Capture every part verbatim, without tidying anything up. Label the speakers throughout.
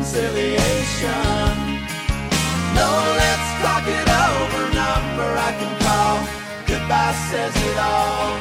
Speaker 1: reconciliation. No, let's talk it over, number I can call. Goodbye says it all.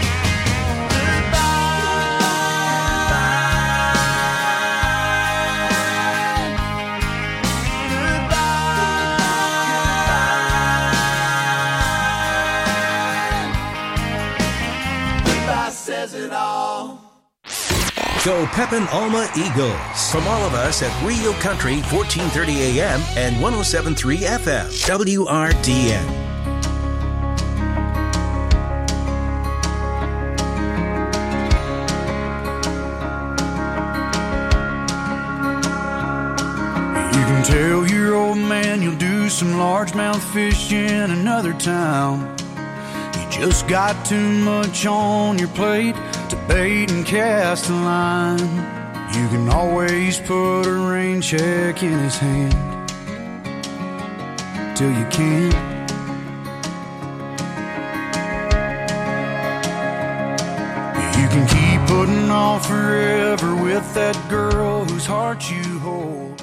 Speaker 1: Says it all.
Speaker 2: Go Pepin Alma Eagles. From all of us at Rio Country, fourteen thirty A M and one oh seven point three F M, W R D N.
Speaker 3: You can tell your old man you'll do some largemouth fish in another town. Just got too much on your plate to bait and cast a line. You can always put a rain check in his hand till you can't. You can keep putting off forever with that girl whose heart you hold.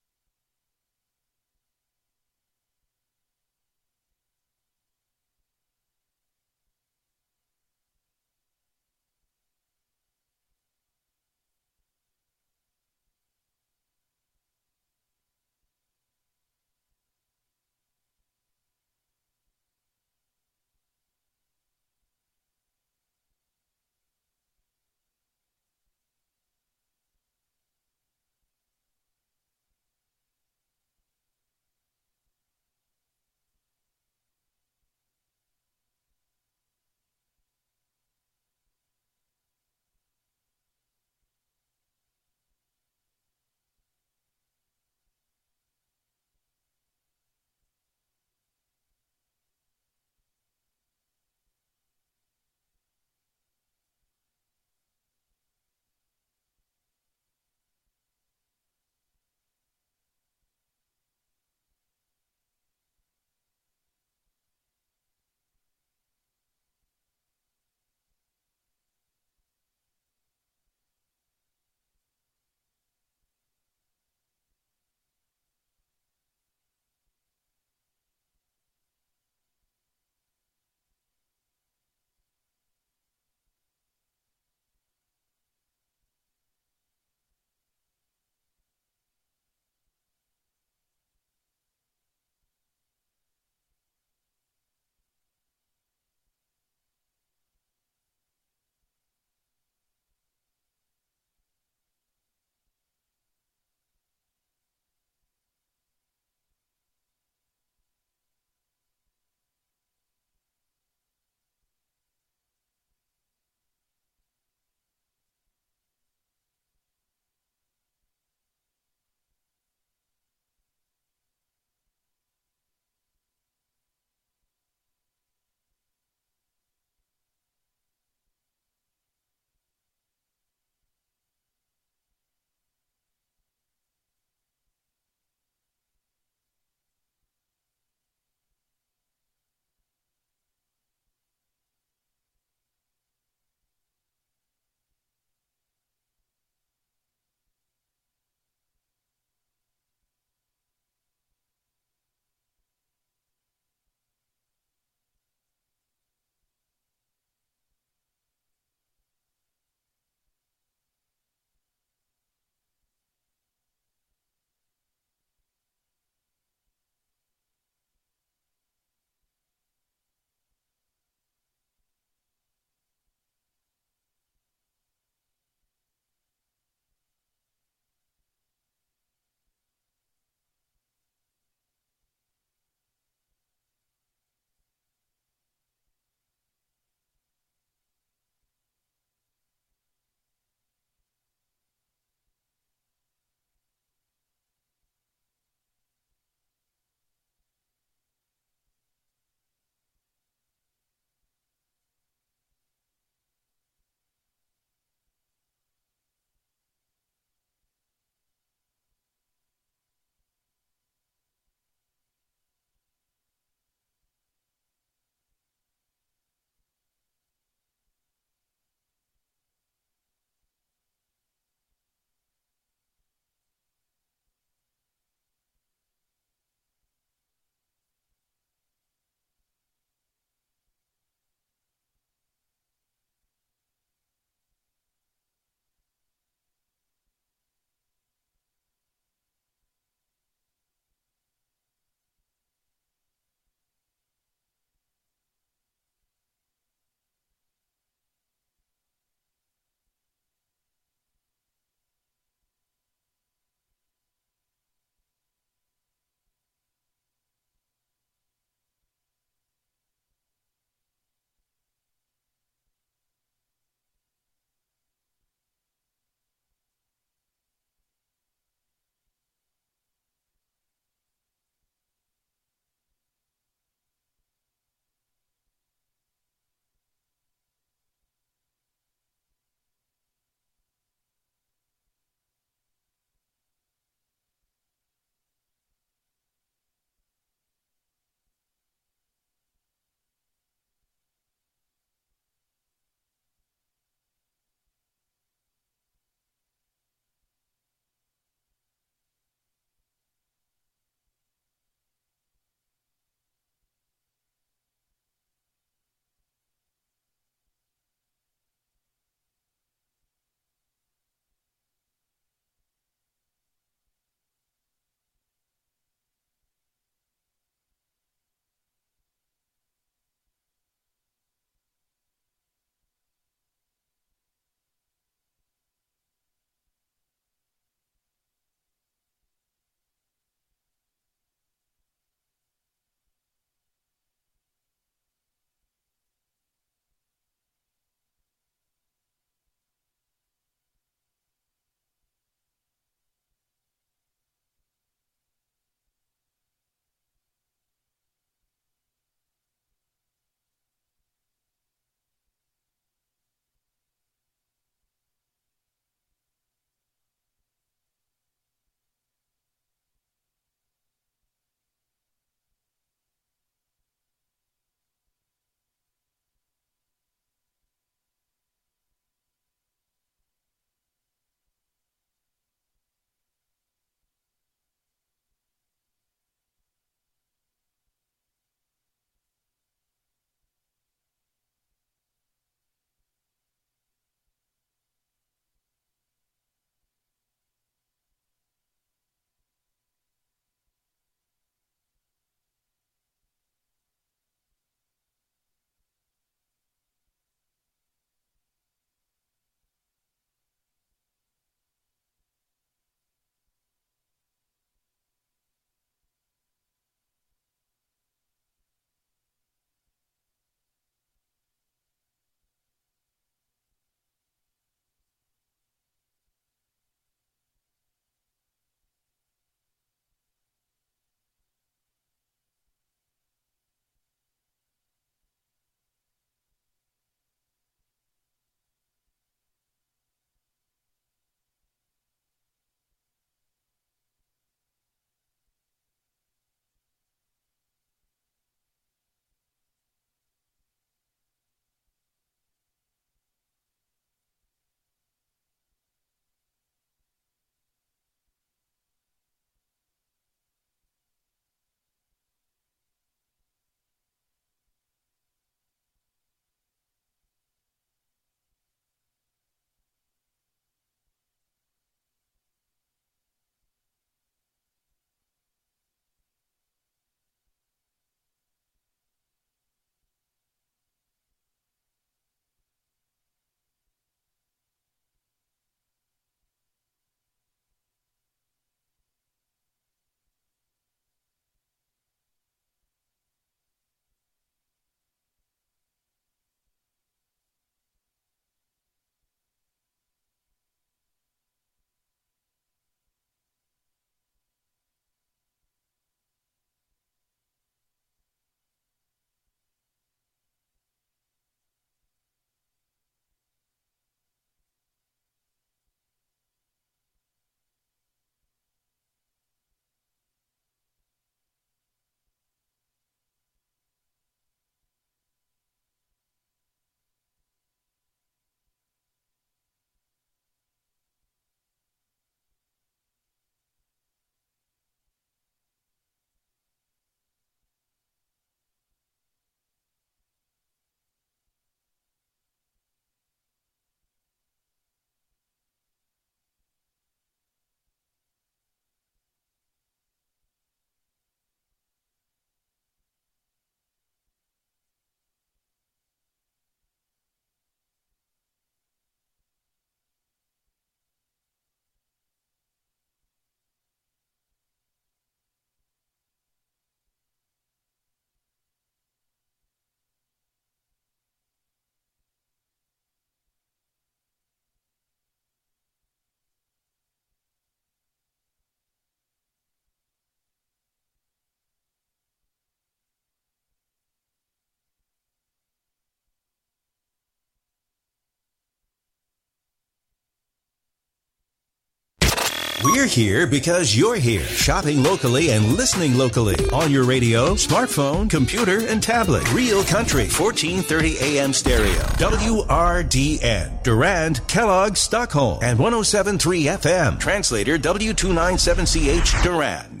Speaker 2: We're here because you're here. Shopping locally and listening locally. On your radio, smartphone, computer, and tablet. Real Country, fourteen thirty A M stereo. W R D N. Durand, Kellogg, Stockholm. And one oh seven point three F M. Translator W two ninety-seven C H, Durand.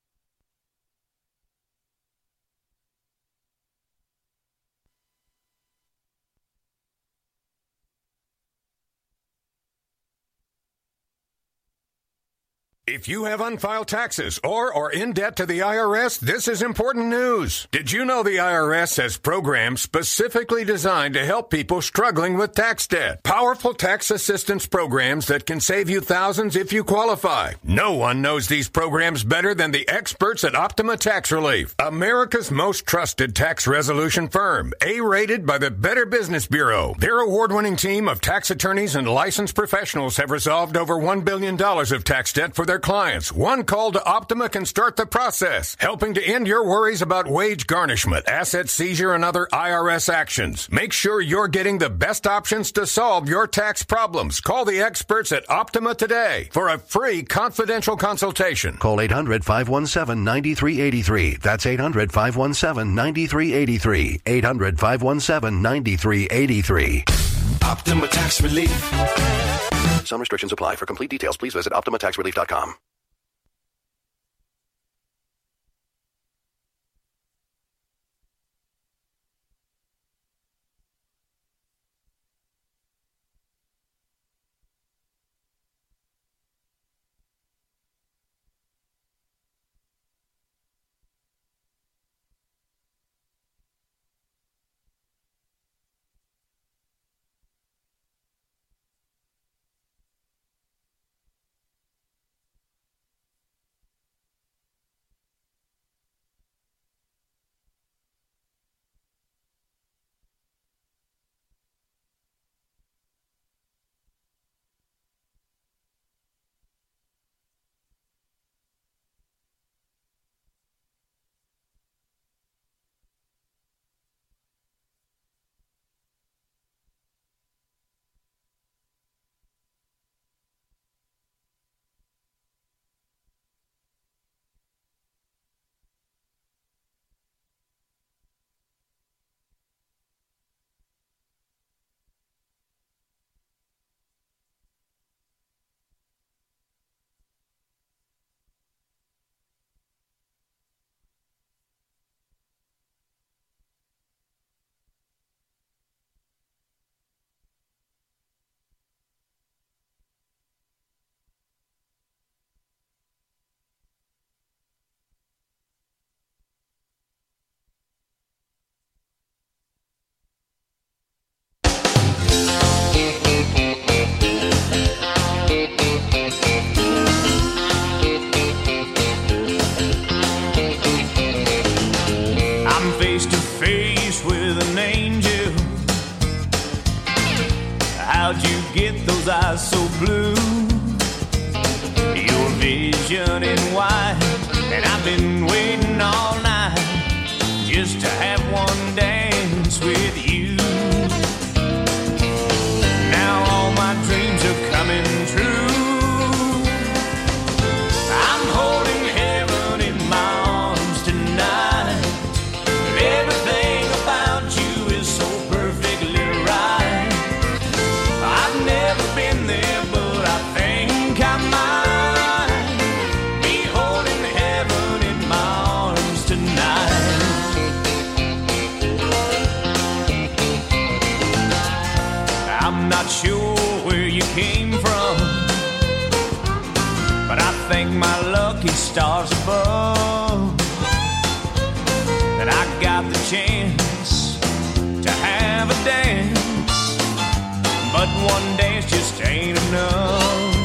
Speaker 4: If you have unfiled taxes or are in debt to the I R S, this is important news. Did you know the I R S has programs specifically designed to help people struggling with tax debt? Powerful tax assistance programs that can save you thousands if you qualify. No one knows these programs better than the experts at Optima Tax Relief, America's most trusted tax resolution firm, A-rated by the Better Business Bureau. Their award-winning team of tax attorneys and licensed professionals have resolved over one billion dollars of tax debt for their clients. One call to Optima can start the process, helping to end your worries about wage garnishment, asset seizure, and other I R S actions. Make sure you're getting the best options to solve your tax problems. Call the experts at Optima today for a free confidential consultation.
Speaker 5: Call eight hundred, five one seven, nine three eight three. That's eight hundred, five one seven, nine three eight three. eight hundred, five one seven, nine three eight three.
Speaker 2: Optima Tax Relief.
Speaker 5: Some restrictions apply. For complete details, please visit optima tax relief dot com.
Speaker 6: Eyes so blue, your vision in white, and I've been waiting all night just to have one dance with you. Now all my dreams are coming true. I'm holding heaven in my arms tonight. Everything about you is so perfectly right. I've never been there, but I think I might be holding heaven in my arms tonight. I'm not sure where you came from, but I thank my lucky stars above that I got the chance to have a dance. But one dance just ain't enough.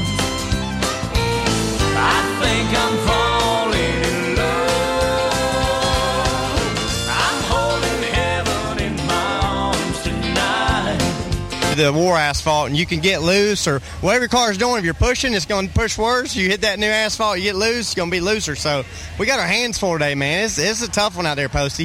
Speaker 6: I think I'm falling in love. I'm holding heaven in my arms tonight.
Speaker 7: The war asphalt, and you can get loose, or whatever your car's doing, if you're pushing, it's going to push worse. You hit that new asphalt, you get loose, it's going to be looser. So we got our hands full today, man. It's, it's a tough one out there, Posty.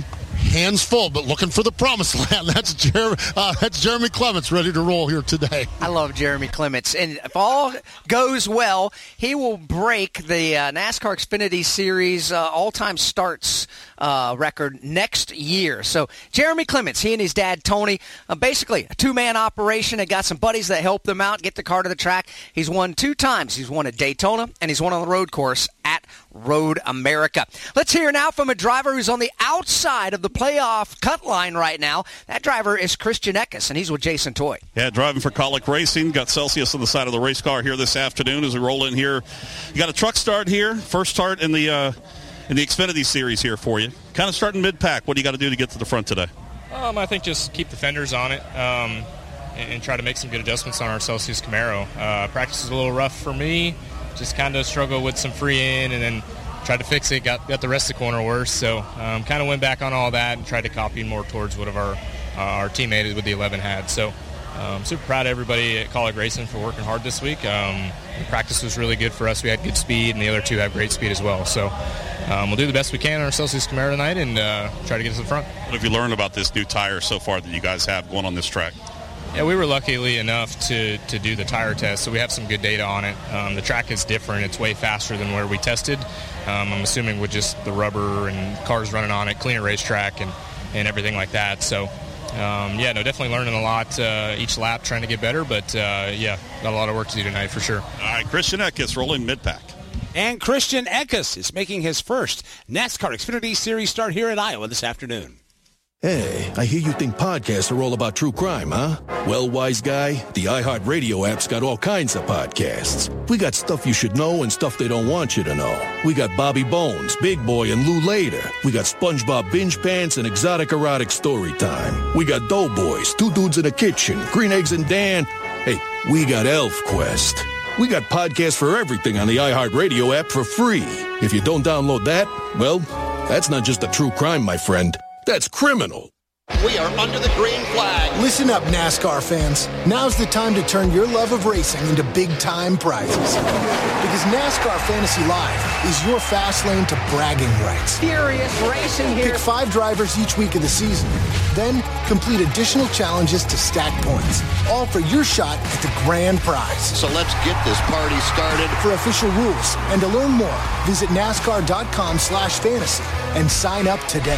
Speaker 8: hands full, but looking for the promised land. That's, Jer- uh, that's Jeremy Clements ready to roll here today.
Speaker 9: I love Jeremy Clements. And if all goes well, he will break the uh, NASCAR Xfinity Series uh, all-time starts uh, record next year. So Jeremy Clements, he and his dad, Tony, uh, basically a two-man operation. They got some buddies that help them out, get the car to the track. He's won two times. He's won at Daytona, and he's won on the road course at Road America. Let's hear now from a driver who's on the outside of the playoff cut line right now. That driver is Christian Eckes, and he's with Jason Toy.
Speaker 10: Yeah, driving for Colic Racing. Got Celsius on the side of the race car here this afternoon as we roll in here. You got a truck start here. First start in the uh, in the Xfinity Series here for you. Kind of starting mid-pack. What do you got to do to get to the front today?
Speaker 11: Um, I think just keep the fenders on it um, and, and try to make some good adjustments on our Celsius Camaro. Uh, practice is a little rough for me. Just kind of struggled with some free in and then tried to fix it, got, got the rest of the corner worse. So um, kind of went back on all that and tried to copy more towards what of our, uh, our teammate with the eleven had. So um, super proud of everybody at Colic Racing for working hard this week. Um, the practice was really good for us. We had good speed, and the other two have great speed as well. So um, we'll do the best we can on our Celsius Camaro tonight and uh, try to get to the front.
Speaker 10: What have you learned about this new tire so far that you guys have going on this track?
Speaker 11: Yeah, we were luckily enough to, to do the tire test, so we have some good data on it. Um, the track is different. It's way faster than where we tested. Um, I'm assuming with just the rubber and cars running on it, cleaner racetrack and, and everything like that. So, um, yeah, no, definitely learning a lot uh, each lap, trying to get better. But, uh, yeah, got a lot of work to do tonight for sure.
Speaker 10: All right, Christian Eckes rolling mid-pack.
Speaker 12: And Christian Eckes is making his first NASCAR Xfinity Series start here at Iowa this afternoon.
Speaker 13: Hey, I hear you think podcasts are all about true crime, huh? Well, wise guy, the iHeartRadio app's got all kinds of podcasts. We got stuff you should know and stuff they don't want you to know. We got Bobby Bones, Big Boy, and Lou Later. We got SpongeBob Binge Pants and Exotic Erotic Story Time. We got Doughboys, Two Dudes in a Kitchen, Green Eggs and Dan. Hey, we got Elf Quest. We got podcasts for everything on the iHeartRadio app for free. If you don't download that, well, that's not just a true crime, my friend. That's criminal.
Speaker 14: We are under the green flag.
Speaker 15: Listen up, NASCAR fans. Now's the time to turn your love of racing into big-time prizes. Because NASCAR Fantasy Live is your fast lane to bragging rights.
Speaker 9: Furious racing here.
Speaker 15: Pick five drivers each week of the season. Then complete additional challenges to stack points. All for your shot at the grand prize.
Speaker 14: So let's get this party started.
Speaker 15: For official rules and to learn more, visit NASCAR.com slash fantasy and sign up today.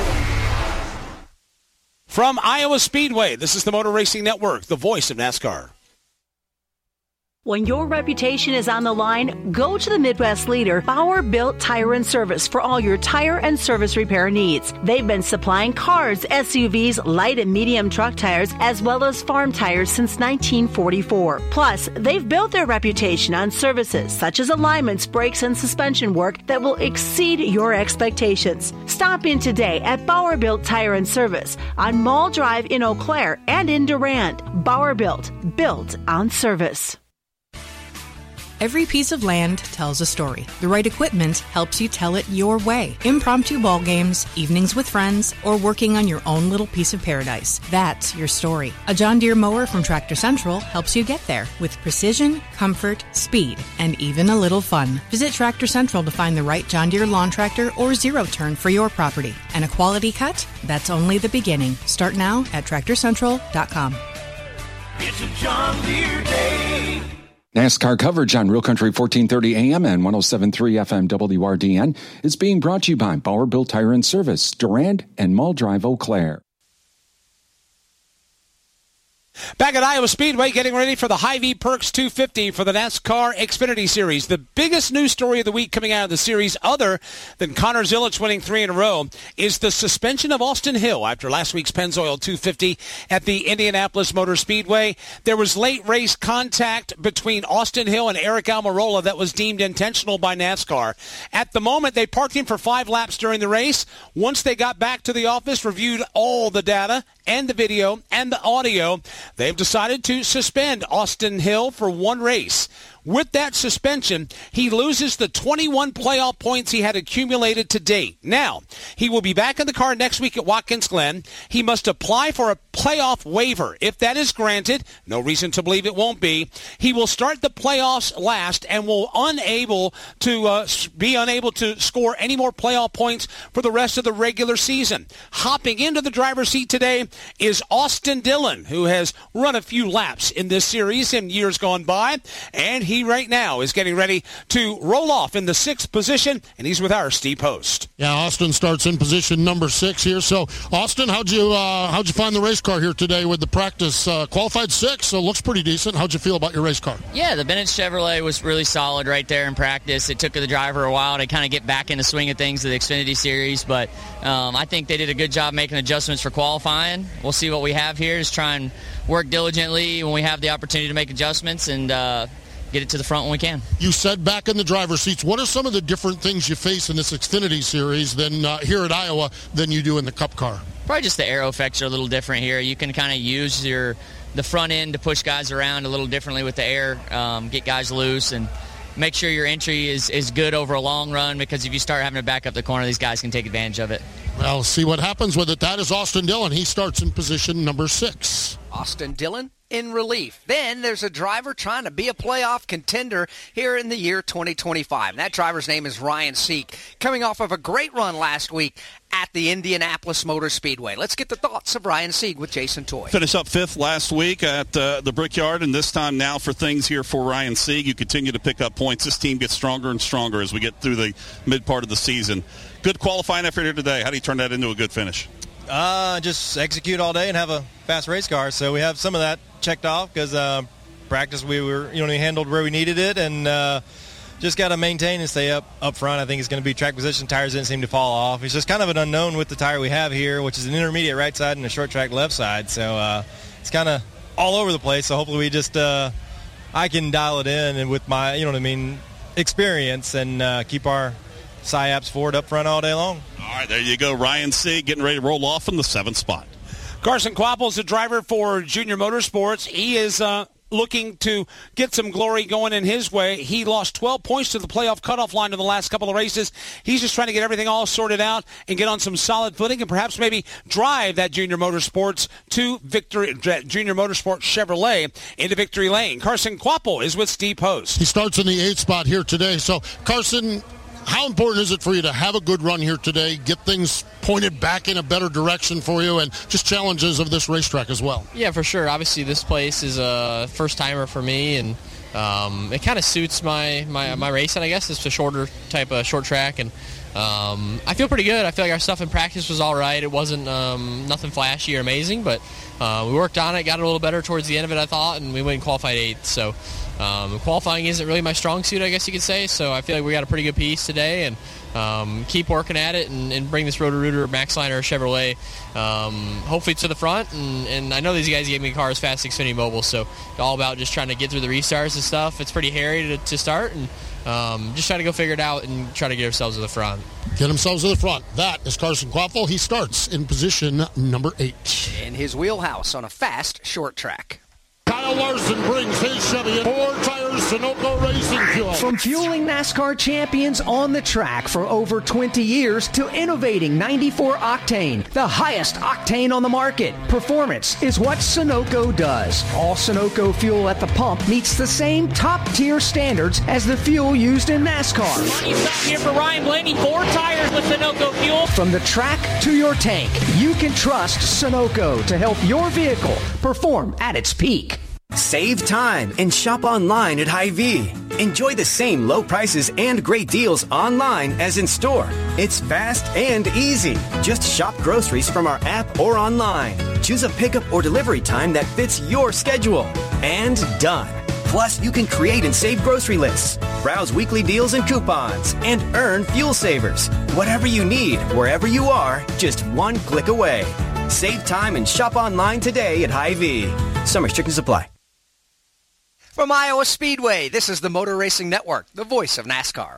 Speaker 12: From Iowa Speedway, this is the Motor Racing Network, the voice of NASCAR.
Speaker 16: When your reputation is on the line, go to the Midwest leader, Bauer Built Tire and Service, for all your tire and service repair needs. They've been supplying cars, S U Vs, light and medium truck tires, as well as farm tires since nineteen forty-four. Plus, they've built their reputation on services such as alignments, brakes, and suspension work that will exceed your expectations. Stop in today at Bauer Built Tire and Service on Mall Drive in Eau Claire and in Durand. Bauer Built, built on service.
Speaker 17: Every piece of land tells a story. The right equipment helps you tell it your way. Impromptu ball games, evenings with friends, or working on your own little piece of paradise. That's your story. A John Deere mower from Tractor Central helps you get there with precision, comfort, speed, and even a little fun. Visit Tractor Central to find the right John Deere lawn tractor or zero turn for your property. And a quality cut? That's only the beginning. Start now at tractor central dot com.
Speaker 1: It's a John Deere day.
Speaker 18: NASCAR coverage on Real Country fourteen thirty A M and one oh seven point three F M W R D N is being brought to you by Bauer Built Tire and Service, Durand and Mall Drive, Eau Claire.
Speaker 12: Back at Iowa Speedway, getting ready for the Hy-Vee Perks two fifty for the NASCAR Xfinity Series. The biggest news story of the week coming out of the series, other than Connor Zilisch winning three in a row, is the suspension of Austin Hill after last week's Pennzoil two fifty at the Indianapolis Motor Speedway. There was late race contact between Austin Hill and Eric Almirola that was deemed intentional by NASCAR. At the moment, they parked him for five laps during the race. Once they got back to the office, reviewed all the data and the video and the audio, they've decided to suspend Austin Hill for one race. With that suspension, he loses the twenty-one playoff points he had accumulated to date. Now, he will be back in the car next week at Watkins Glen. He must apply for a playoff waiver. If that is granted, no reason to believe it won't be, he will start the playoffs last and will unable to uh, be unable to score any more playoff points for the rest of the regular season. Hopping into the driver's seat today is Austin Dillon, who has run a few laps in this series in years gone by, and he right now is getting ready to roll off in the sixth position, and he's with our Steve Post.
Speaker 8: Yeah, Austin starts in position number six here. So, Austin, how'd you uh, how'd you find the race car here today with the practice? Uh, qualified sixth, so looks pretty decent. How'd you feel about your race car?
Speaker 19: Yeah, the Bennett Chevrolet was really solid right there in practice. It took the driver a while to kind of get back in the swing of things of the Xfinity Series, but um, I think they did a good job making adjustments for qualifying. We'll see what we have here, is try and work diligently when we have the opportunity to make adjustments and uh, get it to the front when we can.
Speaker 8: You said back in the driver's seats, what are some of the different things you face in this Xfinity Series than uh, here at Iowa than you do in the Cup car?
Speaker 19: Probably just the aero effects are a little different here. You can kind of use your the front end to push guys around a little differently with the air, um, get guys loose, and make sure your entry is, is good over a long run, because if you start having to back up the corner, these guys can take advantage of it.
Speaker 8: Well, see what happens with it. That is Austin Dillon. He starts in position number six.
Speaker 9: Austin Dillon in relief. Then there's a driver trying to be a playoff contender here in the year twenty twenty-five. And that driver's name is Ryan Sieg, coming off of a great run last week at the Indianapolis Motor Speedway. Let's get the thoughts of Ryan Sieg with Jason Toy.
Speaker 10: Finished up fifth last week at uh, the Brickyard, and this time now for things here for Ryan Sieg. You continue to pick up points. This team gets stronger and stronger as we get through the mid part of the season. Good qualifying effort here today. How do you turn that into a good finish?
Speaker 20: Uh, just execute all day and have a fast race car. So we have some of that checked off because uh, practice we were you know we handled where we needed it, and uh, just got to maintain and stay up up front. I think it's going to be track position. Tires didn't seem to fall off. It's just kind of an unknown with the tire we have here, which is an intermediate right side and a short track left side. So uh, it's kind of all over the place. So hopefully we just uh, I can dial it in and with my you know what I mean experience and uh, keep our S I A Ps forward up front all day long.
Speaker 10: All right, there you go. Ryan Sieg getting ready to roll off in the seventh spot.
Speaker 12: Carson Kvapil is a driver for Junior Motorsports. He is uh, looking to get some glory going in his way. He lost twelve points to the playoff cutoff line in the last couple of races. He's just trying to get everything all sorted out and get on some solid footing and perhaps maybe drive that Junior Motorsports to victory, Junior Motorsports Chevrolet into victory lane. Carson Kvapil is with Steve Post.
Speaker 8: He starts in the eighth spot here today. So, Carson, how important is it for you to have a good run here today, get things pointed back in a better direction for you, and just challenges of this racetrack as well?
Speaker 21: Yeah, for sure. Obviously, this place is a first-timer for me, and um, it kind of suits my, my, my racing, I guess. It's a shorter type of short track, and um, I feel pretty good. I feel like our stuff in practice was all right. It wasn't um, nothing flashy or amazing, but uh, we worked on it, got it a little better towards the end of it, I thought, and we went and qualified eighth. So Um, qualifying isn't really my strong suit, I guess you could say, so I feel like we got a pretty good piece today, and um, keep working at it and, and bring this Roto-Rooter Maxliner Chevrolet um, hopefully to the front, and, and I know these guys gave me cars fast Xfinity Mobile, so all about just trying to get through the restarts and stuff. It's pretty hairy to, to start, and um, just try to go figure it out and try to get ourselves to the front.
Speaker 8: Get themselves to the front. That is Carson Kvapil. He starts in position number eight.
Speaker 9: In his wheelhouse on a fast short track.
Speaker 8: Kyle Larson brings his Chevy in. Four tires, Sunoco Racing Fuel.
Speaker 22: From fueling NASCAR champions on the track for over twenty years to innovating ninety-four octane, the highest octane on the market, performance is what Sunoco does. All Sunoco fuel at the pump meets the same top-tier standards as the fuel used in NASCAR.
Speaker 23: Money stop here for Ryan Blaney. Four tires with Sunoco fuel.
Speaker 22: From the track to your tank, you can trust Sunoco to help your vehicle perform at its peak.
Speaker 24: Save time and shop online at Hy-Vee. Enjoy the same low prices and great deals online as in store. It's fast and easy. Just shop groceries from our app or online. Choose a pickup or delivery time that fits your schedule. And done. Plus, you can create and save grocery lists, browse weekly deals and coupons, and earn fuel savers. Whatever you need, wherever you are, just one click away. Save time and shop online today at Hy-Vee. Some restrictions apply.
Speaker 9: From Iowa Speedway, this is the Motor Racing Network, the voice of NASCAR.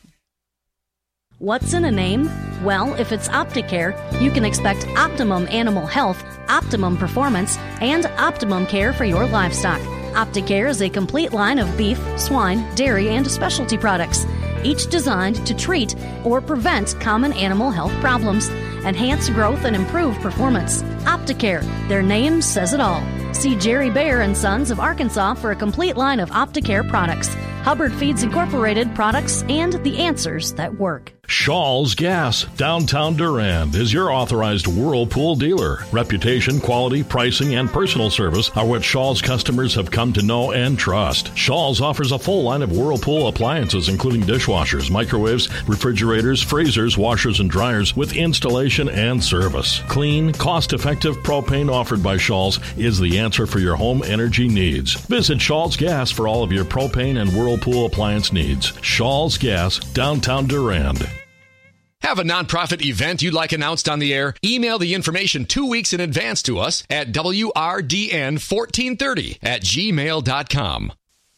Speaker 16: What's in a name? Well, if it's Opticare, you can expect optimum animal health, optimum performance, and optimum care for your livestock.
Speaker 2: Opticare is a complete line of beef, swine, dairy, and specialty products, each designed to treat or prevent common animal health problems, enhance growth, and improve performance. Opticare, their name says it all. See Jerry Bear and Sons of Arkansas for a complete line of Opticare products, Hubbard Feeds Incorporated products, and the answers that work.
Speaker 3: Shaw's Gas, downtown Durand, is your authorized Whirlpool dealer. Reputation, quality, pricing, and personal service are what Shaw's customers have come to know and trust. Shaw's offers a full line of Whirlpool appliances, including dishwashers, microwaves, refrigerators, freezers, washers, and dryers, with installation and service. Clean, cost-effective propane offered by Shaw's is the answer for your home energy needs. Visit Shaw's Gas for all of your propane and Whirlpool appliance needs. Shaw's Gas, downtown Durand.
Speaker 4: Have a nonprofit event you'd like announced on the air? Email the information two weeks in advance to us at W R D N fourteen thirty at gmail dot com.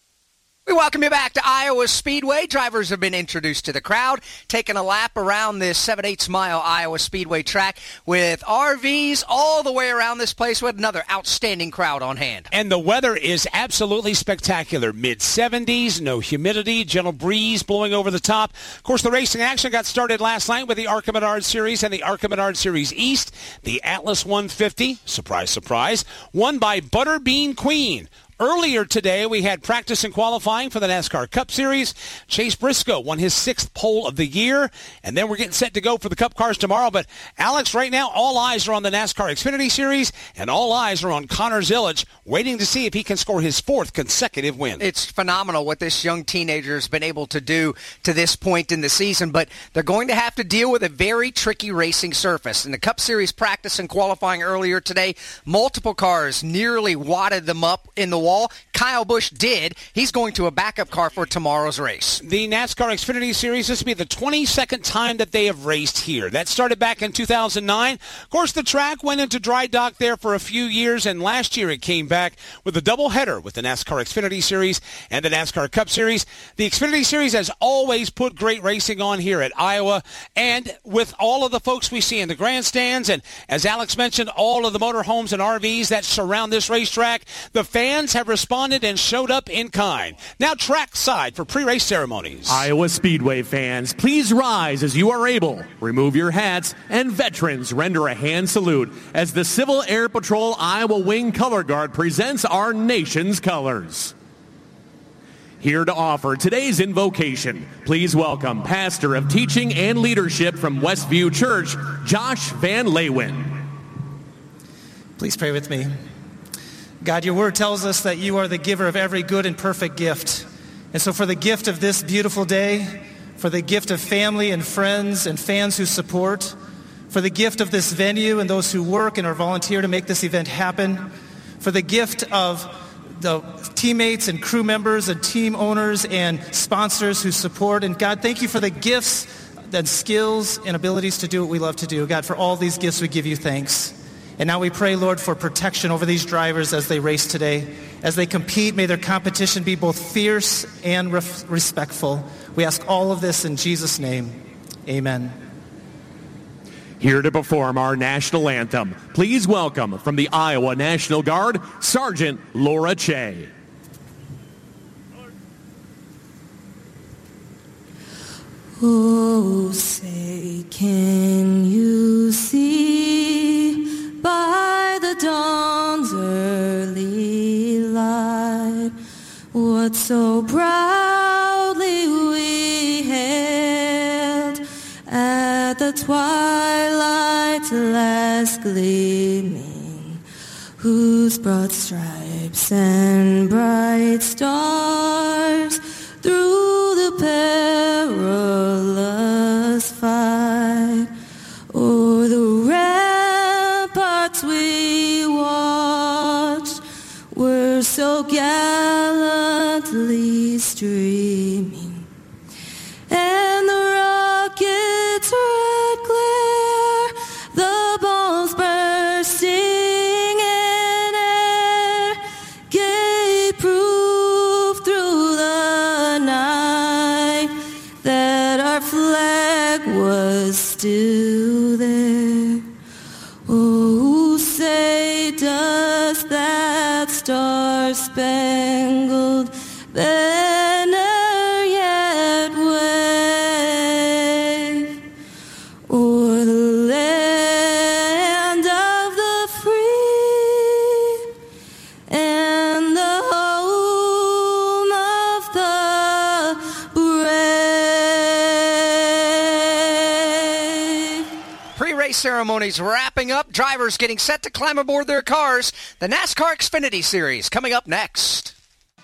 Speaker 9: We welcome you back to Iowa Speedway. Drivers have been introduced to the crowd, taking a lap around this seven eighths mile Iowa Speedway track with R Vs all the way around this place with another outstanding crowd on hand.
Speaker 12: And the weather is absolutely spectacular. mid seventies, no humidity, gentle breeze blowing over the top. Of course, the racing action got started last night with the ARCA Menard Series and the ARCA Menard Series East. The Atlas one fifty, surprise, surprise, won by Butterbean Queen. Earlier today, we had practice and qualifying for the NASCAR Cup Series. Chase Briscoe won his sixth pole of the year, and then we're getting set to go for the Cup cars tomorrow. But, Alex, right now, all eyes are on the NASCAR Xfinity Series, and all eyes are on Connor Zilisch, waiting to see if he can score his fourth consecutive win.
Speaker 9: It's phenomenal what this young teenager has been able to do to this point in the season, but they're going to have to deal with a very tricky racing surface. In the Cup Series practice and qualifying earlier today, multiple cars nearly wadded them up in the wall. Kyle Busch did. He's going to a backup car for tomorrow's race.
Speaker 12: The NASCAR Xfinity Series, this will be the twenty-second time that they have raced here. That started back in two thousand nine. Of course, the track went into dry dock there for a few years, and last year it came back with a doubleheader with the NASCAR Xfinity Series and the NASCAR Cup Series. The Xfinity Series has always put great racing on here at Iowa, and with all of the folks we see in the grandstands, and as Alex mentioned, all of the motorhomes and R Vs that surround this racetrack, the fans have responded and showed up in kind. Now track side for pre-race ceremonies.
Speaker 5: Iowa Speedway fans, please rise as you are able. Remove your hats, and veterans render a hand salute as the Civil Air Patrol Iowa Wing Color Guard presents our nation's colors. Here to offer today's invocation, please welcome Pastor of Teaching and Leadership from Westview Church, Josh Van Leeuwen.
Speaker 25: Please pray with me. God, your word tells us that you are the giver of every good and perfect gift. And so for the gift of this beautiful day, for the gift of family and friends and fans who support, for the gift of this venue and those who work and are volunteer to make this event happen, for the gift of the teammates and crew members and team owners and sponsors who support. And God, thank you for the gifts and skills and abilities to do what we love to do. God, for all these gifts, we give you thanks. And now we pray, Lord, for protection over these drivers as they race today. As they compete, may their competition be both fierce and ref- respectful. We ask all of this in Jesus' name. Amen.
Speaker 5: Here to perform our national anthem, please welcome from the Iowa National Guard, Sergeant Laura Che.
Speaker 26: Oh, say, can you see by the dawn's early light what so proudly we hailed at the twilight's last gleaming, whose broad stripes and bright stars through the perilous fight o'er the ramparts we watched were so gallantly streaming, and the rocket's red glare, the bombs bursting in air, gave proof through the night that our flag was still there. Oh, say does that star-spangled star-spangled banner yet wave o'er the land of the free and the home of the brave.
Speaker 9: Pre-race ceremonies wrapping up. Drivers getting set to climb aboard their cars. The NASCAR Xfinity Series coming up next.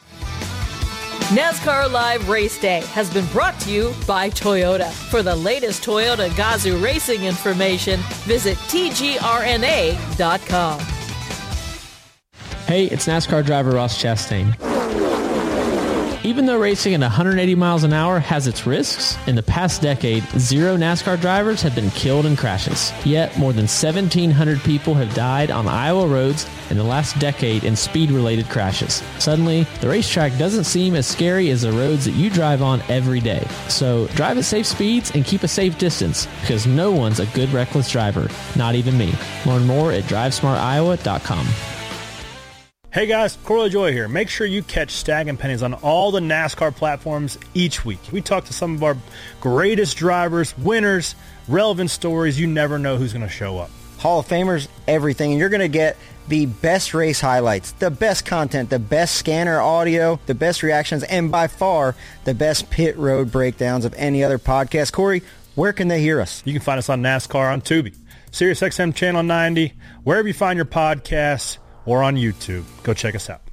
Speaker 6: NASCAR Live Race Day has been brought to you by Toyota. For the latest Toyota Gazoo racing information, visit T G R N A dot com.
Speaker 7: Hey, it's NASCAR driver Ross Chastain. Even though racing at one hundred eighty miles an hour has its risks, in the past decade, zero NASCAR drivers have been killed in crashes. Yet, more than seventeen hundred people have died on Iowa roads in the last decade in speed-related crashes. Suddenly, the racetrack doesn't seem as scary as the roads that you drive on every day. So, drive at safe speeds and keep a safe distance, because no one's a good reckless driver, not even me. Learn more at drive smart iowa dot com.
Speaker 11: Hey guys, Corley Joy here. Make sure you catch Stag and Pennies on all the NASCAR platforms each week. We talk to some of our greatest drivers, winners, relevant stories. You never know who's going to show up.
Speaker 13: Hall of Famers, everything. And you're going to get the best race highlights, the best content, the best scanner audio, the best reactions, and by far the best pit road breakdowns of any other podcast. Corey, where can they hear us?
Speaker 11: You can find us on NASCAR on Tubi, Sirius X M Channel ninety, wherever you find your podcasts, or on YouTube. Go check us out.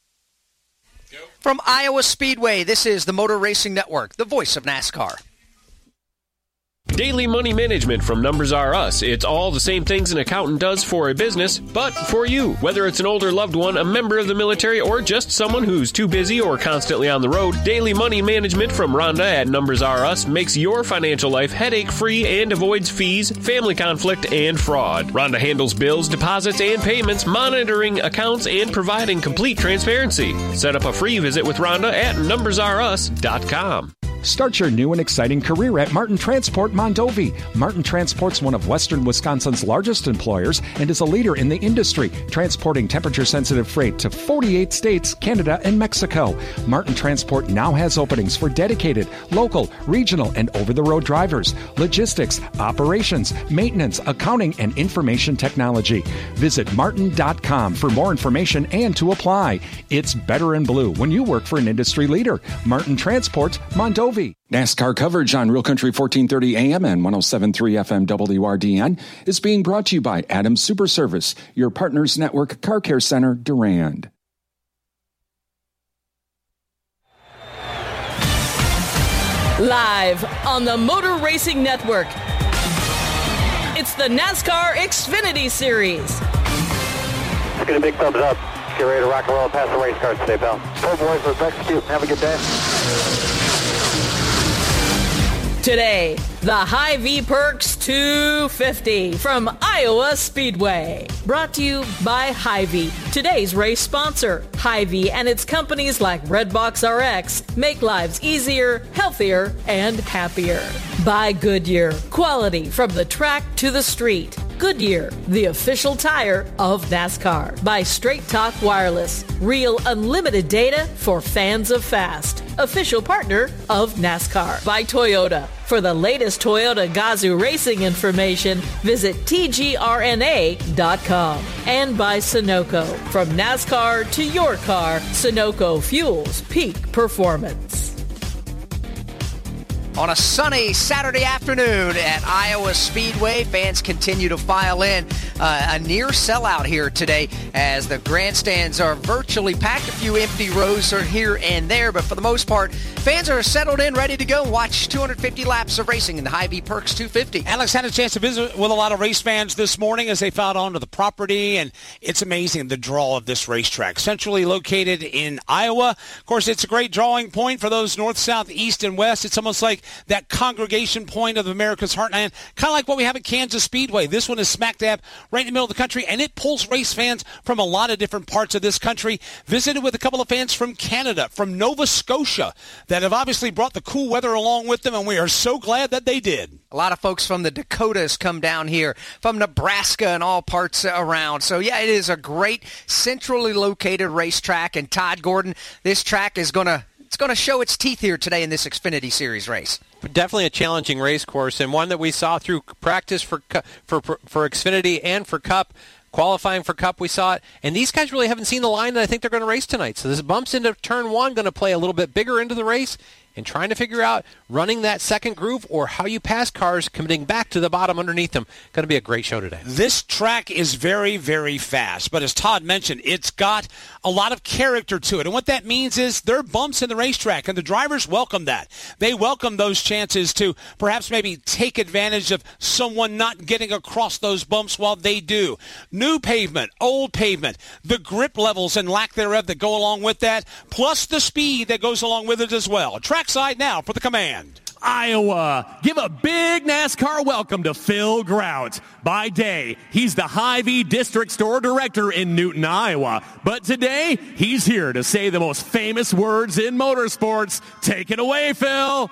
Speaker 9: From Iowa Speedway, this is the Motor Racing Network, the voice of NASCAR.
Speaker 14: Daily Money Management from Numbers R Us. It's all the same things an accountant does for a business, but for you. Whether it's an older loved one, a member of the military, or just someone who's too busy or constantly on the road, Daily Money Management from Rhonda at Numbers R Us makes your financial life headache-free and avoids fees, family conflict, and fraud. Rhonda handles bills, deposits, and payments, monitoring accounts, and providing complete transparency. Set up a free visit with Rhonda at numbers r us dot com.
Speaker 18: Start your new and exciting career at Martin Transport Mondovi. Martin Transport's one of Western Wisconsin's largest employers and is a leader in the industry, transporting temperature-sensitive freight to forty-eight states, Canada, and Mexico. Martin Transport now has openings for dedicated, local, regional, and over-the-road drivers, logistics, operations, maintenance, accounting, and information technology. Visit martin dot com for more information and to apply. It's better in blue when you work for an industry leader. Martin Transport Mondovi. NASCAR coverage on Real Country fourteen thirty A M and one oh seven point three F M W R D N is being brought to you by Adams Super Service, your partners network car care center, Durand.
Speaker 6: Live on the Motor Racing Network, it's the NASCAR Xfinity Series.
Speaker 15: Let's get a big thumbs up. Get ready to rock and roll past the race cars today, pal. Poor boys, let's execute. Have a good day.
Speaker 6: Today, the Hy-Vee Perks two fifty from Iowa Speedway. Brought to you by Hy-Vee, today's race sponsor. Hy-Vee and its companies like Redbox R X make lives easier, healthier, and happier. By Goodyear, quality from the track to the street. Goodyear, the official tire of NASCAR. By Straight Talk Wireless, real unlimited data for fans of fast. Official partner of NASCAR. By Toyota. For the latest Toyota Gazoo racing information, visit T G R N A dot com. And by Sunoco. From NASCAR to your car, Sunoco fuels peak performance.
Speaker 9: On a sunny Saturday afternoon at Iowa Speedway, fans continue to file in. Uh, a near sellout here today as the grandstands are virtually packed. A few empty rows are here and there, but for the most part, fans are settled in, ready to go and watch two hundred fifty laps of racing in the Hy-Vee Perks two fifty.
Speaker 12: Alex had a chance to visit with a lot of race fans this morning as they filed onto the property, and it's amazing the draw of this racetrack. Centrally located in Iowa. Of course, it's a great drawing point for those north, south, east, and west. It's almost like that congregation point of America's heartland, kind of like what we have at Kansas Speedway. This one is smack dab right in the middle of the country, and it pulls race fans from a lot of different parts of this country. Visited with a couple of fans from Canada, from Nova Scotia, that have obviously brought the cool weather along with them, and we are so glad that they did.
Speaker 9: A lot of folks from the Dakotas come down here, from Nebraska and all parts around. So, yeah, it is a great centrally located racetrack. And, Todd Gordon, this track is going to it's going to show its teeth here today in this Xfinity Series race.
Speaker 1: Definitely a challenging race course, and one that we saw through practice for for for Xfinity and for Cup. Qualifying for Cup, we saw it, and these guys really haven't seen the line that I think they're going to race tonight. So this bumps into turn one, going to play a little bit bigger into the race, and trying to figure out running that second groove or how you pass cars committing back to the bottom underneath them. Going to be a great show today.
Speaker 12: This track is very, very fast, but as Todd mentioned, it's got a lot of character to it, and what that means is there are bumps in the racetrack, and the drivers welcome that. They welcome those chances to perhaps maybe take advantage of someone not getting across those bumps while they do. New pavement, old pavement, the grip levels and lack thereof that go along with that, plus the speed that goes along with it as well. Trackside now for the Command.
Speaker 5: Iowa, give a big NASCAR welcome to Phil Grout. By day, he's the Hy-Vee District Store Director in Newton, Iowa. But today, he's here to say the most famous words in motorsports. Take it away, Phil.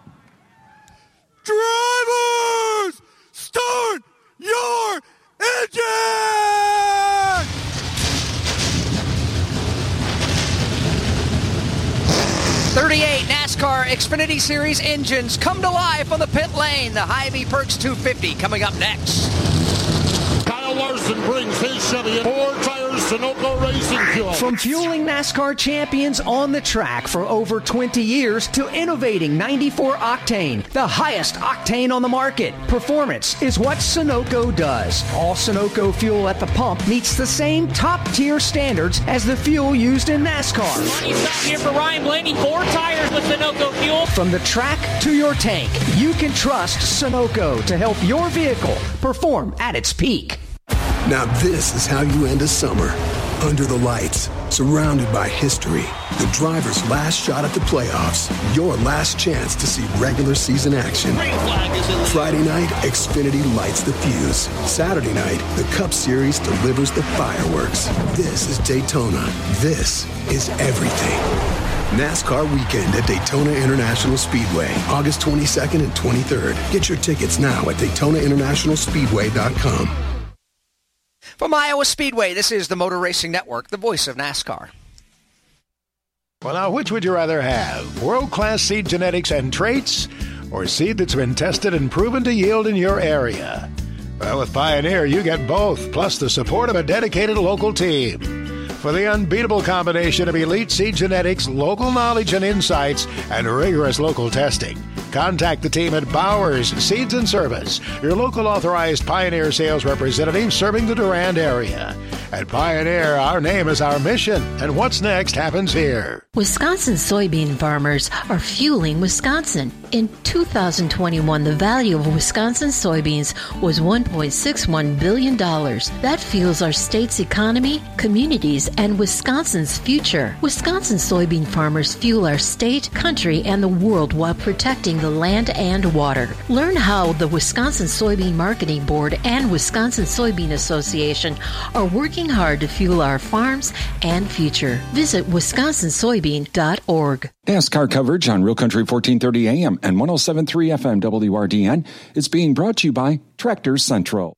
Speaker 10: Drivers, start your engine!
Speaker 9: thirty-eight NASCAR Xfinity Series engines come to life on the pit lane. The Hy-Vee Perks two fifty coming up next.
Speaker 8: Kyle Larson brings his Chevy in. Four tires, Sunoco Racing Fuel.
Speaker 22: From fueling NASCAR champions on the track for over twenty years to innovating ninety-four octane, the highest octane on the market. Performance is what Sunoco does. All Sunoco fuel at the pump meets the same top-tier standards as the fuel used in NASCAR.
Speaker 23: Money stop here for Ryan Blaney. Four tires with Sunoco fuel.
Speaker 22: From the track to your tank, you can trust Sunoco to help your vehicle perform at its peak.
Speaker 17: Now this is how you end a summer. Under the lights, surrounded by history. The driver's last shot at the playoffs. Your last chance to see regular season action. Friday night, Xfinity lights the fuse. Saturday night, the Cup Series delivers the fireworks. This is Daytona. This is everything. NASCAR Weekend at Daytona International Speedway, August twenty-second and twenty-third. Get your tickets now at Daytona International Speedway dot com.
Speaker 9: From Iowa Speedway, this is the Motor Racing Network, the voice of NASCAR.
Speaker 19: Well, now, which would you rather have? World-class seed genetics and traits, or seed that's been tested and proven to yield in your area? Well, with Pioneer, you get both, plus the support of a dedicated local team. For the unbeatable combination of elite seed genetics, local knowledge and insights, and rigorous local testing, contact the team at Bowers Seeds and Service, your local authorized Pioneer sales representative serving the Durand area. At Pioneer, our name is our mission, and what's next happens here.
Speaker 20: Wisconsin soybean farmers are fueling Wisconsin. In two thousand twenty-one, the value of Wisconsin soybeans was one point six one billion dollars. That fuels our state's economy, communities, and Wisconsin's future. Wisconsin soybean farmers fuel our state, country, and the world while protecting the land and water. Learn how the Wisconsin Soybean Marketing Board and Wisconsin Soybean Association are working hard to fuel our farms and future. Visit wisconsin soybean dot org.
Speaker 18: NASCAR coverage on Real Country fourteen thirty A M and one oh seven point three F M W R D N is being brought to you by Tractor Central.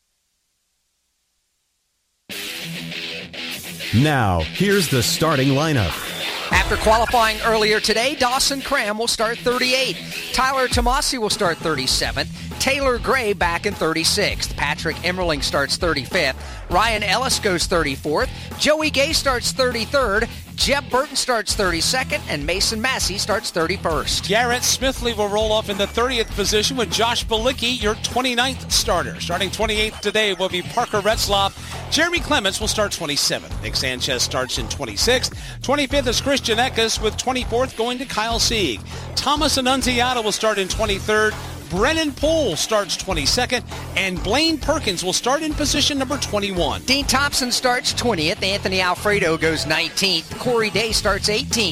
Speaker 21: Now, here's the starting lineup.
Speaker 9: After qualifying earlier today, Dawson Cram will start thirty-eighth. Tyler Tomasi will start thirty-seventh. Taylor Gray back in thirty-sixth. Patrick Emmerling starts thirty-fifth. Ryan Ellis goes thirty-fourth. Joey Gay starts thirty-third. Jeb Burton starts thirty-second, and Mason Massey starts thirty-first.
Speaker 12: Garrett Smithley will roll off in the thirtieth position with Josh Balicki, your twenty-ninth starter. Starting twenty-eighth today will be Parker Retzlaff. Jeremy Clements will start twenty-seventh. Nick Sanchez starts in twenty-sixth. twenty-fifth is Christian Eckes, with twenty-fourth going to Kyle Sieg. Thomas Annunziata will start in twenty-third. Brennan Poole starts twenty-second, and Blaine Perkins will start in position number twenty-one.
Speaker 9: Dean Thompson starts twentieth. Anthony Alfredo goes nineteenth. Corey Day starts eighteenth.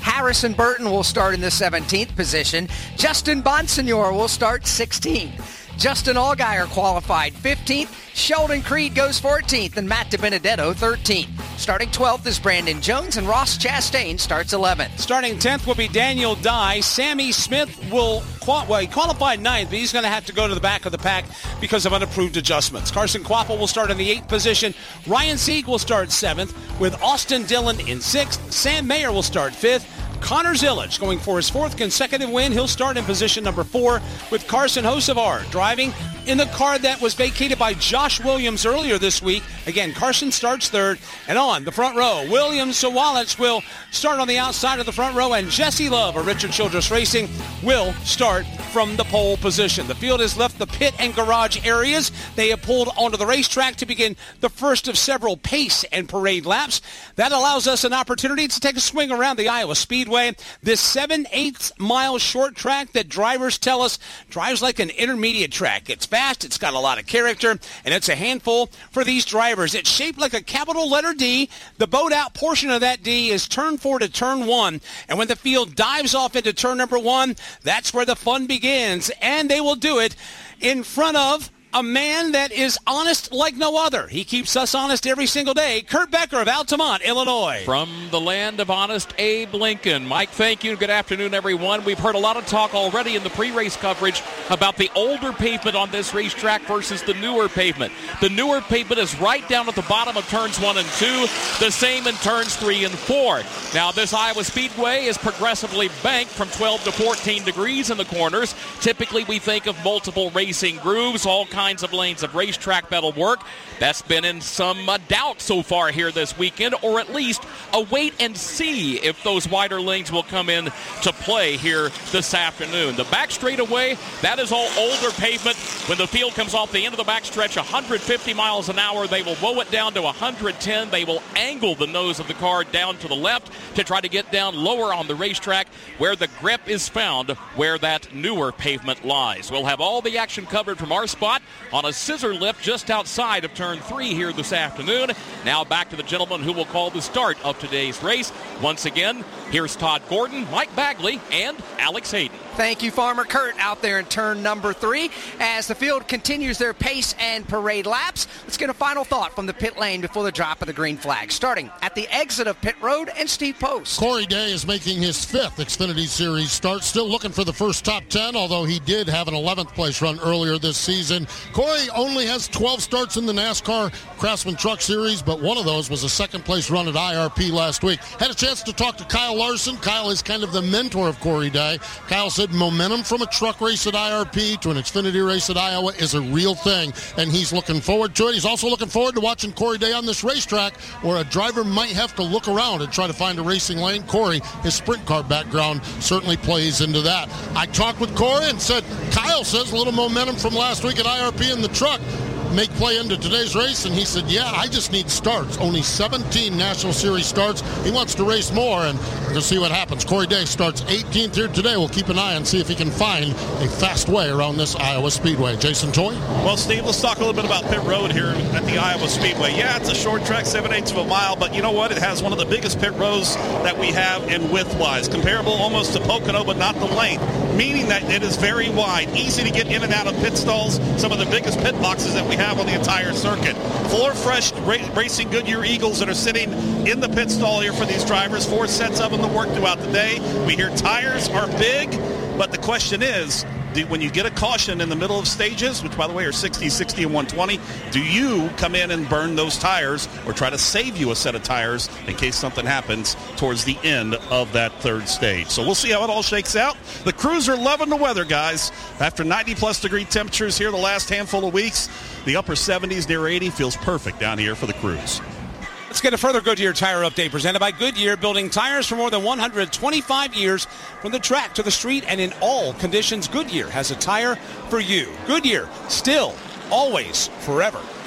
Speaker 9: Harrison Burton will start in the seventeenth position. Justin Bonsignor will start sixteenth. Justin Allgaier qualified fifteenth. Sheldon Creed goes fourteenth, and Matt DiBenedetto thirteenth. Starting twelfth is Brandon Jones, and Ross Chastain starts eleventh.
Speaker 12: Starting tenth will be Daniel Dye. Sammy Smith will qual- well, he qualified ninth, but he's going to have to go to the back of the pack because of unapproved adjustments. Carson Kvapil will start in the eighth position. Ryan Sieg will start seventh, with Austin Dillon in sixth. Sam Mayer will start fifth. Connor Zilic going for his fourth consecutive win. He'll start in position number four, with Carson Hocevar driving in the car that was vacated by Josh Williams earlier this week. Again, Carson starts third, and on the front row, William Sawalich will start on the outside of the front row, and Jesse Love of Richard Childress Racing will start from the pole position. The field has left the pit and garage areas. They have pulled onto the racetrack to begin the first of several pace and parade laps. That allows us an opportunity to take a swing around the Iowa Speedway, this seven-eighths mile short track that drivers tell us drives like an intermediate track. It's fast, it's got a lot of character, and it's a handful for these drivers. It's shaped like a capital letter D. The bowed out portion of that D is turn four to turn one, and when the field dives off into turn number one, that's where the fun begins, and they will do it in front of a man that is honest like no other. He keeps us honest every single day. Kurt Becker of Altamont, Illinois.
Speaker 2: From the land of honest Abe Lincoln. Mike, thank you. Good afternoon, everyone. We've heard a lot of talk already in the pre-race coverage about the older pavement on this racetrack versus the newer pavement. The newer pavement is right down at the bottom of turns one and two, the same in turns three and four. Now, this Iowa Speedway is progressively banked from twelve to fourteen degrees in the corners. Typically, we think of multiple racing grooves, all kinds of lanes of racetrack that'll work. That's been in some uh, doubt so far here this weekend, or at least a wait and see if those wider lanes will come in to play here this afternoon. The back straightaway, that is all older pavement. When the field comes off the end of the backstretch, one hundred fifty miles an hour, they will woe it down to one hundred ten. They will angle the nose of the car down to the left to try to get down lower on the racetrack where the grip is found, where that newer pavement lies. We'll have all the action covered from our spot on a scissor lift just outside of turn three here this afternoon. Now back to the gentleman who will call the start of today's race. Once again, here's Todd Gordon, Mike Bagley, and Alex Hayden.
Speaker 9: Thank you, Farmer Kurt, out there in turn number three. As the field continues their pace and parade laps, let's get a final thought from the pit lane before the drop of the green flag. Starting at the exit of pit road and Steve Post.
Speaker 8: Corey Day is making his fifth Xfinity Series start. Still looking for the first top ten, although he did have an eleventh place run earlier this season. Corey only has twelve starts in the NASCAR Craftsman Truck Series, but one of those was a second place run at I R P last week. Had a chance to talk to Kyle Larson. Kyle is kind of the mentor of Corey Day. Kyle said momentum from a truck race at I R P to an Xfinity race at Iowa is a real thing, and he's looking forward to it. He's also looking forward to watching Corey Day on this racetrack where a driver might have to look around and try to find a racing lane. Corey, his sprint car background certainly plays into that. I talked with Corey and said, Kyle says a little momentum from last week at I R P in the truck make play into today's race, and he said, yeah, I just need starts. Only seventeen National Series starts. He wants to race more, and we'll see what happens. Corey Day starts eighteenth here today. We'll keep an eye and see if he can find a fast way around this Iowa Speedway. Jason Toy?
Speaker 3: Well, Steve, let's talk a little bit about pit road here at the Iowa Speedway. Yeah, it's a short track, seven-eighths of a mile, but you know what? It has one of the biggest pit roads that we have in width-wise, comparable almost to Pocono, but not the length, meaning that it is very wide, easy to get in and out of pit stalls, some of the biggest pit boxes that we have on the entire circuit. Four fresh ra- racing Goodyear Eagles that are sitting in the pit stall here for these drivers. Four sets of them to work throughout the day. We hear tires are big, but the question is, do, when you get a caution in the middle of stages, which by the way are sixty, sixty, and one twenty, do you come in and burn those tires or try to save you a set of tires in case something happens towards the end of that third stage? So we'll see how it all shakes out. The crews are loving the weather, guys. After ninety plus degree temperatures here the last handful of weeks, the upper seventies near eighty feels perfect down here for the crews.
Speaker 12: Let's get a further Goodyear tire update presented by Goodyear, building tires for more than one hundred twenty-five years from the track to the street and in all conditions. Goodyear has a tire for you. Goodyear, still, always, forever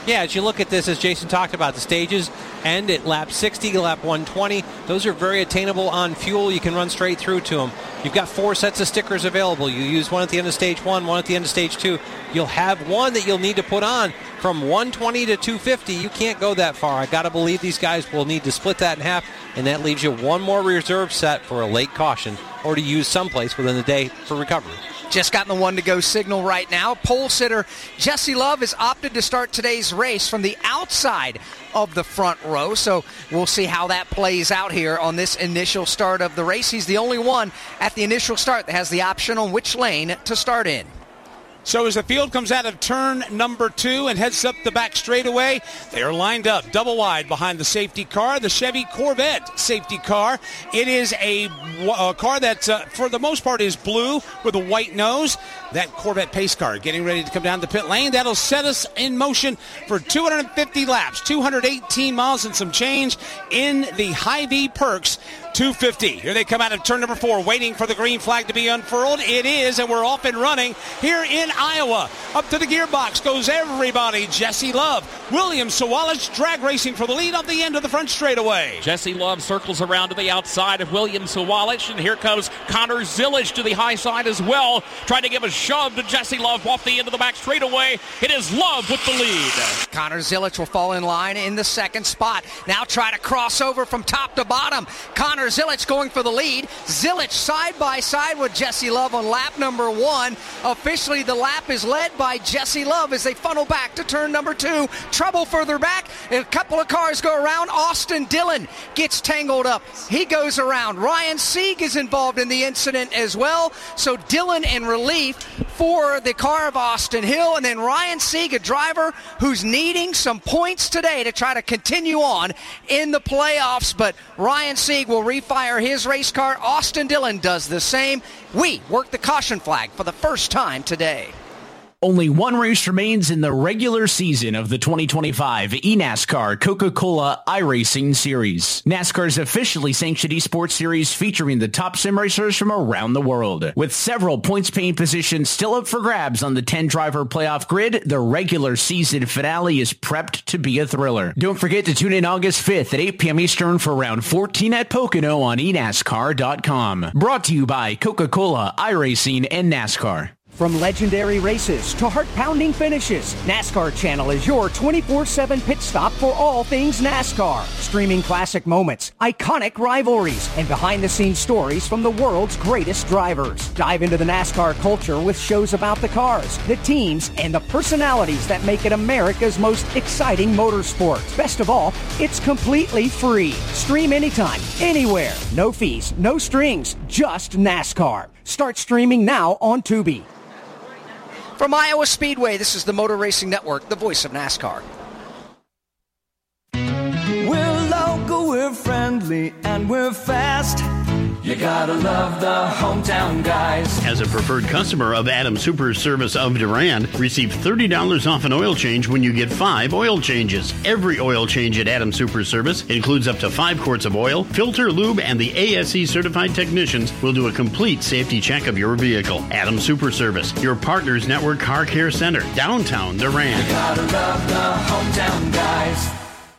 Speaker 1: Yeah, as you look at this, as Jason talked about, the stages end at lap sixty, lap one twenty. Those are very attainable on fuel. You can run straight through to them. You've got four sets of stickers available. You use one at the end of stage one, one at the end of stage two. You'll have one that you'll need to put on from one twenty to two fifty. You can't go that far. I got to believe these guys will need to split that in half, and that leaves you one more reserve set for a late caution or to use someplace within the day for recovery.
Speaker 9: Just gotten the one-to-go signal right now. Pole sitter Jesse Love has opted to start today's race from the outside of the front row, so we'll see how that plays out here on this initial start of the race. He's the only one at the initial start that has the option on which lane to start in.
Speaker 12: So as the field comes out of turn number two and heads up the back straightaway, they are lined up double wide behind the safety car, the Chevy Corvette safety car. It is a, a car that, uh, for the most part, is blue with a white nose. That Corvette pace car getting ready to come down the pit lane. That'll set us in motion for two hundred fifty laps, two hundred eighteen miles and some change in the Hy-Vee Perks two fifty. Here they come out of turn number four, waiting for the green flag to be unfurled. It is, and we're off and running here in Iowa. Up to the gearbox goes everybody. Jesse Love, William Sawalich drag racing for the lead on the end of the front straightaway.
Speaker 2: Jesse Love circles around to the outside of William Sawalich, and here comes Connor Zilisch to the high side as well, trying to give a shove to Jesse Love off the end of the back straightaway. It is Love with the lead.
Speaker 9: Connor Zilisch will fall in line in the second spot. Now try to cross over from top to bottom. Connor Zilisch going for the lead. Zilisch side by side with Jesse Love on lap number one. Officially, the lap is led by Jesse Love as they funnel back to turn number two. Trouble further back. A couple of cars go around. Austin Dillon gets tangled up. He goes around. Ryan Sieg is involved in the incident as well. So Dillon in relief for the car of Austin Hill. And then Ryan Sieg, a driver who's needing some points today to try to continue on in the playoffs. But Ryan Sieg will refire his race car. Austin Dillon does the same. We work the caution flag for the first time today.
Speaker 4: Only one race remains in the regular season of the twenty twenty-five eNASCAR Coca-Cola iRacing Series. NASCAR's officially sanctioned esports series featuring the top sim racers from around the world. With several points-paying positions still up for grabs on the ten-driver playoff grid, the regular season finale is prepped to be a thriller. Don't forget to tune in August fifth at eight p.m. Eastern for round fourteen at Pocono on e nascar dot com. Brought to you by Coca-Cola iRacing and NASCAR.
Speaker 22: From legendary races to heart-pounding finishes, NASCAR Channel is your twenty-four seven pit stop for all things NASCAR. Streaming classic moments, iconic rivalries, and behind-the-scenes stories from the world's greatest drivers. Dive into the NASCAR culture with shows about the cars, the teams, and the personalities that make it America's most exciting motorsport. Best of all, it's completely free. Stream anytime, anywhere. No fees, no strings, just NASCAR. Start streaming now on Tubi.
Speaker 9: From Iowa Speedway, this is the Motor Racing Network, the voice of NASCAR.
Speaker 7: We're local, we're friendly, and we're fast. You gotta love the hometown guys.
Speaker 16: As a preferred customer of Adam Super Service of Durand, receive thirty dollars off an oil change when you get five oil changes. Every oil change at Adam Super Service includes up to five quarts of oil, filter, lube, and the A S E certified technicians will do a complete safety check of your vehicle. Adam Super Service, your Partners Network Car Care Center, downtown Durand.
Speaker 7: You gotta love the hometown guys.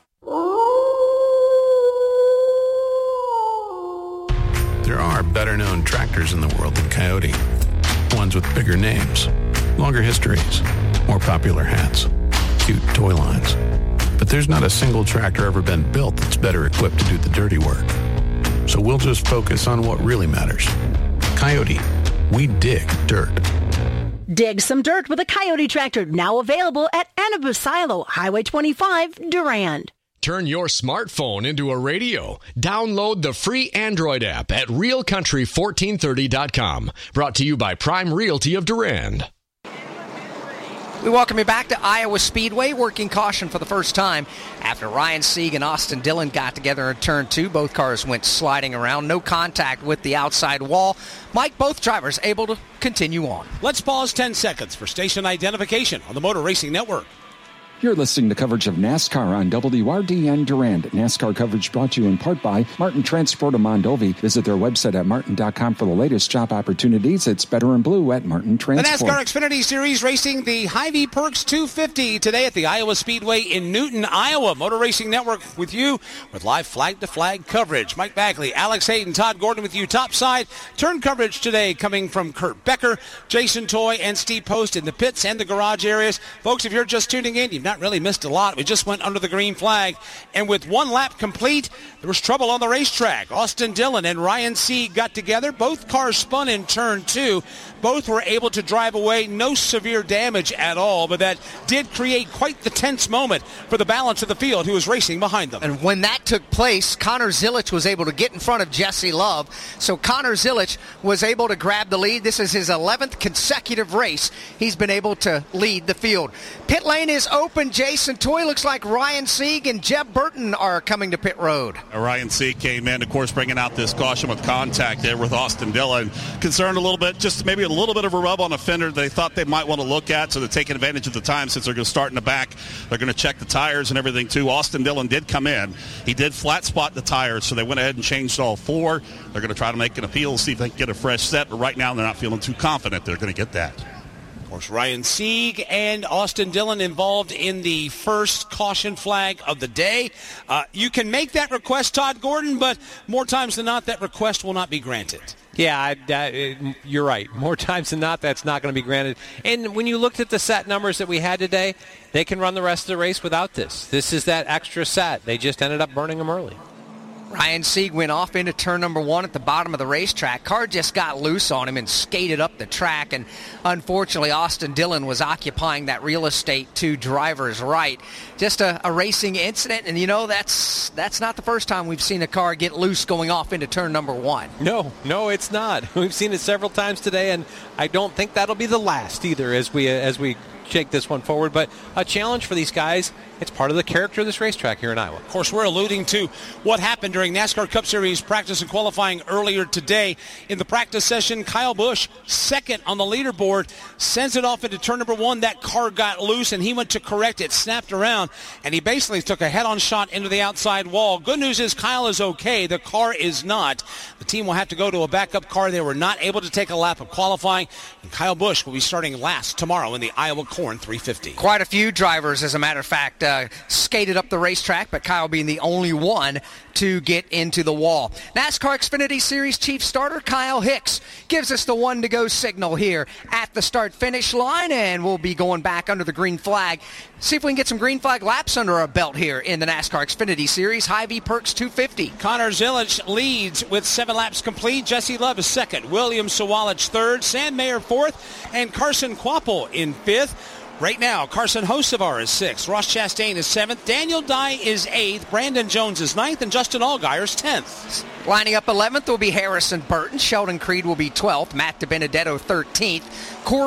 Speaker 24: There are better-known tractors in the world than Coyote. Ones with bigger names, longer histories, more popular hats, cute toy lines. But there's not a single tractor ever been built that's better equipped to do the dirty work. So we'll just focus on what really matters. Coyote, we dig dirt.
Speaker 25: Dig some dirt with a Coyote tractor, now available at Anabu Silo, Highway twenty-five, Durand.
Speaker 26: Turn your smartphone into a radio. Download the free Android app at real country fourteen thirty dot com. Brought to you by Prime Realty of Durand.
Speaker 9: We welcome you back to Iowa Speedway, working caution for the first time. After Ryan Sieg and Austin Dillon got together in turn two, both cars went sliding around. No contact with the outside wall. Mike, both drivers able to continue on.
Speaker 12: Let's pause ten seconds for station identification on the Motor Racing Network.
Speaker 18: You're listening to coverage of NASCAR on W R D N Durand. NASCAR coverage brought to you in part by Martin Transport of Mondovi. Visit their website at martin dot com for the latest job opportunities. It's better in blue at Martin Transport.
Speaker 12: The NASCAR Xfinity Series racing the Hy-Vee Perks two fifty today at the Iowa Speedway in Newton, Iowa. Motor Racing Network with you with live flag-to-flag coverage. Mike Bagley, Alex Hayden, Todd Gordon with you topside. Turn coverage today coming from Kurt Becker, Jason Toy, and Steve Post in the pits and the garage areas. Folks, if you're just tuning in, you've not really missed a lot. We just went under the green flag, and with one lap complete, there was trouble on the racetrack. Austin Dillon and Ryan Sieg got together. Both cars spun in turn two. Both were able to drive away. No severe damage at all, but that did create quite the tense moment for the balance of the field who was racing behind them.
Speaker 9: And when that took place, Connor Zilich was able to get in front of Jesse Love. So Connor Zilich was able to grab the lead. This is his eleventh consecutive race he's been able to lead the field. Pit lane is open. Jason Toy, looks like Ryan Sieg and Jeb Burton are coming to pit road.
Speaker 3: Ryan Sieg came in, of course, bringing out this caution with contact there with Austin Dillon. Concerned a little bit, just maybe a little bit of a rub on a fender they thought they might want to look at, so they're taking advantage of the time since they're going to start in the back. They're going to check the tires and everything, too. Austin Dillon did come in. He did flat spot the tires, so they went ahead and changed all four. They're going to try to make an appeal, see if they can get a fresh set, but right now they're not feeling too confident they're going to get that.
Speaker 12: Of course, Ryan Sieg and Austin Dillon involved in the first caution flag of the day. Uh, you can make that request, Todd Gordon, but more times than not, that request will not be granted.
Speaker 1: Yeah, I, I, you're right. More times than not, that's not going to be granted. And when you looked at the set numbers that we had today, they can run the rest of the race without this. This is that extra set. They just ended up burning them early.
Speaker 9: Ryan Sieg went off into turn number one at the bottom of the racetrack. Car just got loose on him and skated up the track, and unfortunately Austin Dillon was occupying that real estate to driver's right. Just a, a racing incident, and you know, that's that's not the first time we've seen a car get loose going off into turn number one.
Speaker 1: No, no, it's not. We've seen it several times today, and I don't think that'll be the last either as we as we shake this one forward, but a challenge for these guys. It's part of the character of this racetrack here in Iowa.
Speaker 12: Of course, we're alluding to what happened during NASCAR Cup Series practice and qualifying earlier today. In the practice session, Kyle Busch, second on the leaderboard, sends it off into turn number one. That car got loose, and he went to correct it, snapped around, and he basically took a head-on shot into the outside wall. Good news is Kyle is okay. The car is not. The team will have to go to a backup car. They were not able to take a lap of qualifying, and Kyle Busch will be starting last tomorrow in the Iowa Corn three fifty.
Speaker 9: Quite a few drivers, as a matter of fact, uh, skated up the racetrack, but Kyle being the only one to get into the wall. NASCAR Xfinity Series Chief Starter Kyle Hicks gives us the one-to-go signal here at the start-finish line, and we'll be going back under the green flag. See if we can get some green flag laps under our belt here in the NASCAR Xfinity Series Hy-Vee Perks two fifty.
Speaker 12: Connor Zilich leads with seven laps complete. Jesse Love is second. William Sawalich third. Sam Mayer fourth. And Carson Kvapil in fifth. Right now, Carson Hocevar is sixth. Ross Chastain is seventh. Daniel Dye is eighth. Brandon Jones is ninth. And Justin Allgaier is tenth.
Speaker 9: Lining up eleventh will be Harrison Burton. Sheldon Creed will be twelfth. Matt DiBenedetto thirteenth. Corey